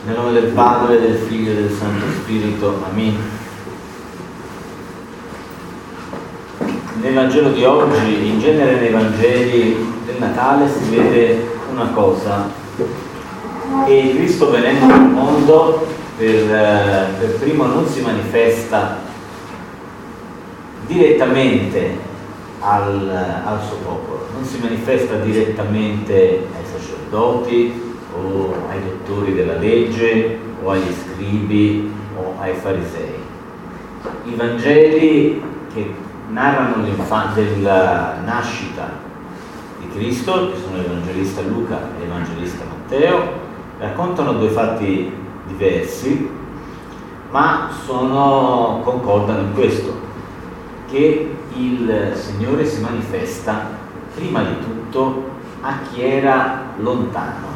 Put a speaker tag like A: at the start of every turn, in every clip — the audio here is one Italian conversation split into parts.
A: Nel nome del Padre, del Figlio e del Santo Spirito. Amen. Nel Vangelo di oggi, in genere nei Vangeli del Natale, si vede una cosa: che Cristo, venendo nel mondo, per primo non si manifesta direttamente al suo popolo, non si manifesta direttamente ai sacerdoti o ai dottori della legge o agli scribi o ai farisei. I Vangeli che narrano della nascita di Cristo, che sono l'Evangelista Luca e l'Evangelista Matteo, raccontano due fatti diversi, ma concordano in questo: che il Signore si manifesta prima di tutto a chi era lontano,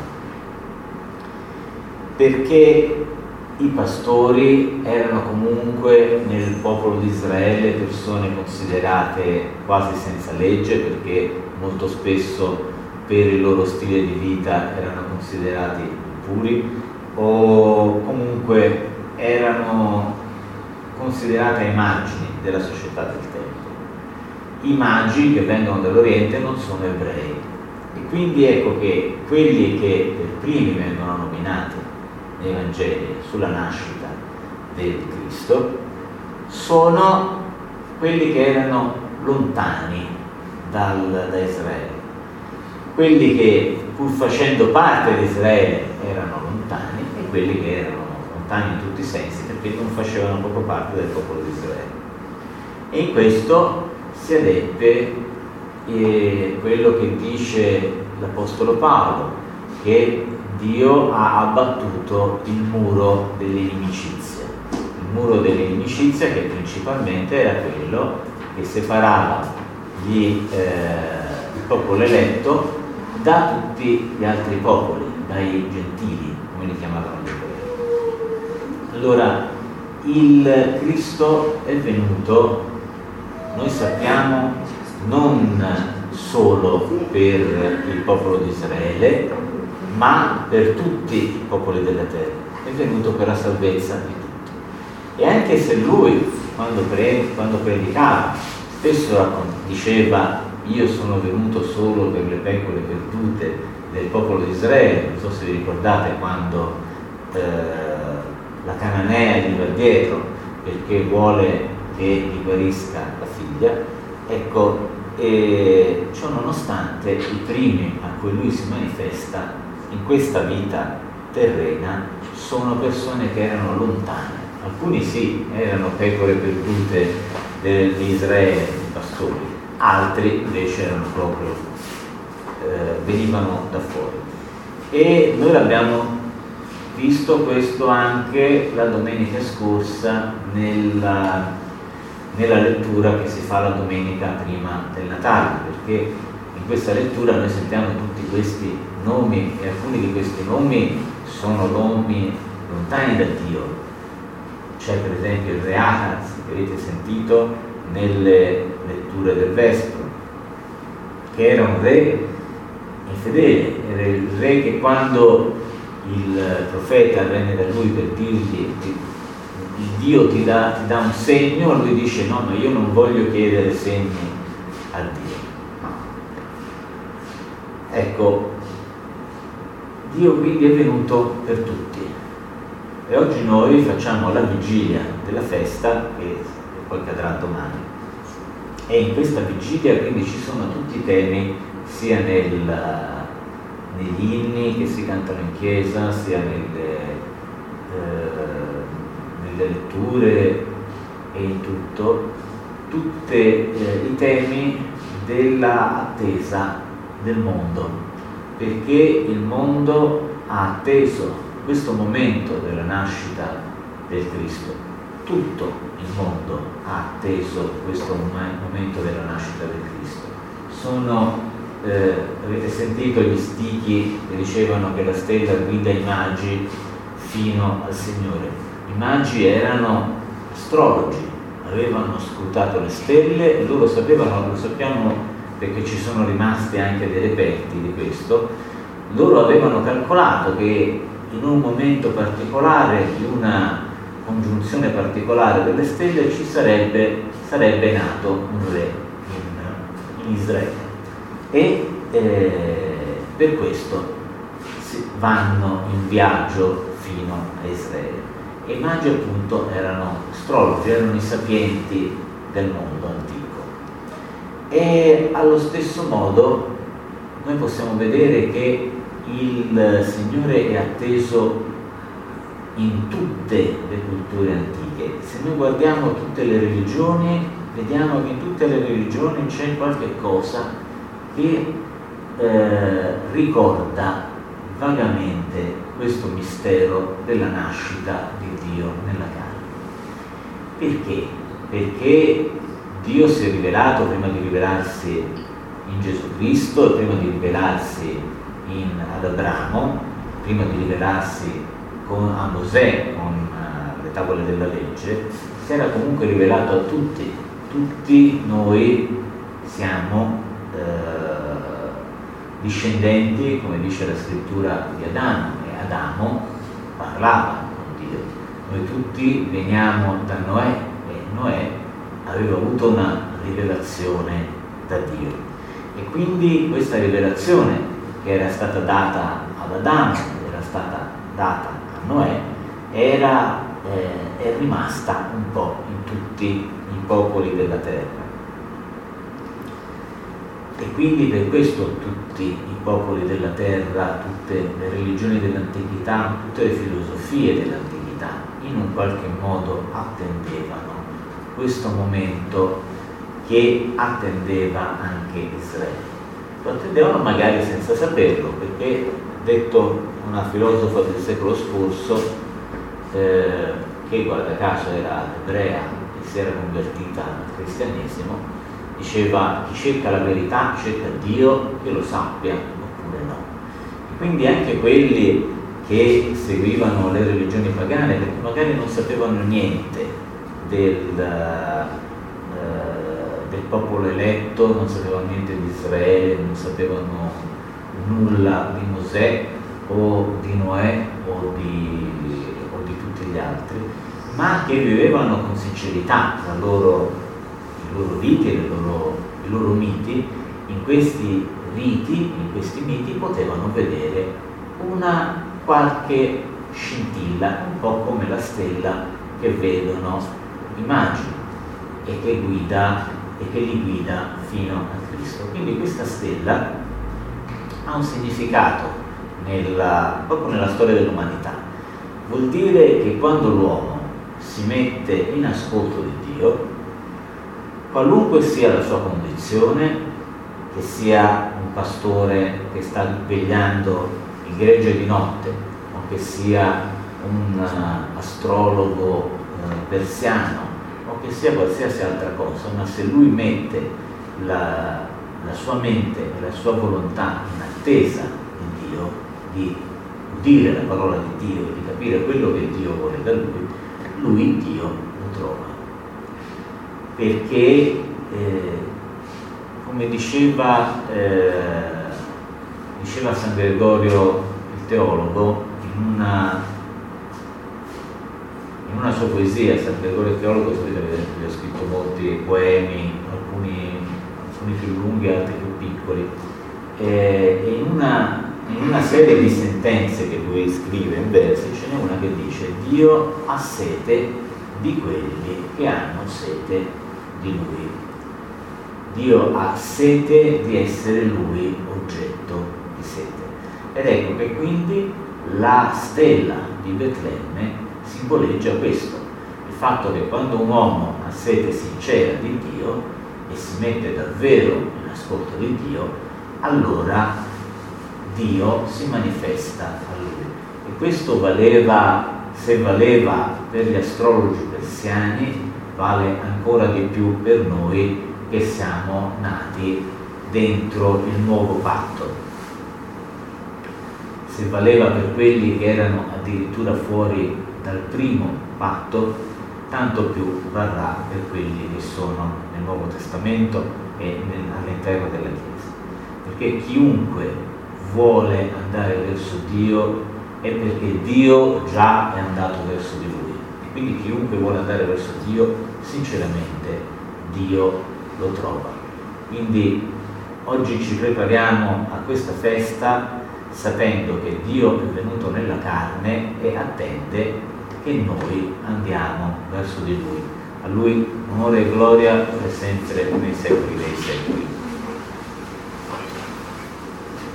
A: perché i pastori erano comunque nel popolo di Israele persone considerate quasi senza legge, perché molto spesso per il loro stile di vita erano considerati impuri, o comunque erano considerate ai margini della società del tempo. I magi che vengono dall'Oriente non sono ebrei, e quindi ecco che quelli che per primi vengono nominati nei Vangeli sulla nascita del Cristo sono quelli che erano lontani da Israele, quelli che pur facendo parte di Israele erano lontani, e quelli che erano lontani in tutti i sensi perché non facevano proprio parte del popolo di Israele. E in questo si adempie quello che dice l'Apostolo Paolo, che Dio ha abbattuto il muro dell'inimicizia. Il muro dell'inimicizia, che principalmente era quello che separava il popolo eletto da tutti gli altri popoli, dai gentili, come li chiamavano gli ebrei. Allora, il Cristo è venuto, noi sappiamo, non solo per il popolo di Israele, ma per tutti i popoli della terra. È venuto per la salvezza di tutti. E anche se lui, quando predicava, spesso diceva: io sono venuto solo per le pecore perdute del popolo di Israele. Non so se vi ricordate quando la Cananea gli va dietro perché vuole che gli guarisca la figlia. Ecco, ciò nonostante, i primi a cui lui si manifesta in questa vita terrena sono persone che erano lontane. Alcuni sì, erano pecore perdute di Israele, i pastori, altri invece erano proprio venivano da fuori. E noi l'abbiamo visto questo anche la domenica scorsa nella lettura che si fa la domenica prima del Natale, perché in questa lettura noi sentiamo tutti questi nomi, e alcuni di questi nomi sono nomi lontani da Dio. C'è per esempio il re Ahaz, che avete sentito nelle letture del Vespro, che era un re infedele, era il re che quando il profeta venne da lui per dirgli: il Dio ti dà un segno, lui dice: no, ma io non voglio chiedere segni a Dio. Ecco, Dio quindi è venuto per tutti, e oggi noi facciamo la vigilia della festa, che poi cadrà domani, e in questa vigilia quindi ci sono tutti i temi, sia negli inni che si cantano in chiesa, sia nelle letture e in tutti i temi dell'attesa del mondo, perché il mondo ha atteso questo momento della nascita del Cristo. Tutto il mondo ha atteso questo momento della nascita del Cristo. Avete sentito gli stichi che dicevano che la stella guida i magi fino al Signore. I magi erano astrologi, avevano scrutato le stelle e loro sapevano, lo sappiamo perché ci sono rimasti anche dei reperti di questo, loro avevano calcolato che in un momento particolare, di una congiunzione particolare delle stelle, sarebbe nato un re in Israele. E per questo vanno in viaggio fino a Israele. E i magi appunto erano astrologi, erano i sapienti del mondo antico. E allo stesso modo noi possiamo vedere che il Signore è atteso in tutte le culture antiche. Se noi guardiamo tutte le religioni, vediamo che in tutte le religioni c'è qualche cosa che ricorda vagamente questo mistero della nascita di Dio nella carne. Perché? Perché Dio si è rivelato prima di rivelarsi in Gesù Cristo, prima di rivelarsi ad Abramo, prima di rivelarsi a Mosè con le tavole della legge, si era comunque rivelato a tutti. Tutti noi siamo discendenti, come dice la scrittura, di Adamo, e Adamo parlava con Dio. Noi tutti veniamo da Noè, e Noè aveva avuto una rivelazione da Dio. E quindi questa rivelazione, che era stata data ad Adamo, era stata data a Noè, è rimasta un po' in tutti i popoli della terra. E quindi per questo tutti i popoli della terra, tutte le religioni dell'antichità, tutte le filosofie dell'antichità, in un qualche modo attendevano questo momento che attendeva anche Israele. Lo attendevano magari senza saperlo, perché, detto una filosofa del secolo scorso, che guarda caso era ebrea e si era convertita al cristianesimo, diceva: chi cerca la verità cerca Dio, che lo sappia oppure no. E quindi anche quelli che seguivano le religioni pagane, perché magari non sapevano niente del popolo eletto, non sapevano niente di Israele, non sapevano nulla di Mosè o di Noè o di tutti gli altri, ma che vivevano con sincerità i loro riti e i loro miti. In questi riti, in questi miti, potevano vedere una qualche scintilla, un po' come la stella che vedono i magi e che li guida fino a Cristo. Quindi questa stella ha un significato proprio nella storia dell'umanità. Vuol dire che quando l'uomo si mette in ascolto di Dio, qualunque sia la sua condizione, che sia un pastore che sta vegliando il gregge di notte, o che sia un astrologo persiano, o che sia qualsiasi altra cosa, ma se lui mette la sua mente e la sua volontà in attesa di Dio, di udire la parola di Dio e di capire quello che Dio vuole da lui Dio lo trova. Perché, come diceva San Gregorio il teologo, in una sua poesia, San Gregorio il teologo, sapete che ha scritto molti poemi, alcuni più lunghi, altri più piccoli, e in una serie di sentenze che lui scrive in versi ce n'è una che dice: Dio ha sete di quelli che hanno sete di Lui. Dio ha sete di essere Lui oggetto di sete. Ed ecco che quindi la stella di Betlemme simboleggia questo, il fatto che quando un uomo ha sete sincera di Dio e si mette davvero in ascolto di Dio, allora Dio si manifesta a lui. E questo se valeva per gli astrologi persiani, vale ancora di più per noi che siamo nati dentro il nuovo patto. Se valeva per quelli che erano addirittura fuori dal primo patto, tanto più varrà per quelli che sono nel Nuovo Testamento e all'interno della Chiesa. Perché chiunque vuole andare verso Dio è perché Dio già è andato verso di lui. E quindi chiunque vuole andare verso Dio, sinceramente Dio lo trova. Quindi oggi ci prepariamo a questa festa sapendo che Dio è venuto nella carne e attende che noi andiamo verso di Lui. A Lui onore e gloria per sempre nei secoli dei secoli.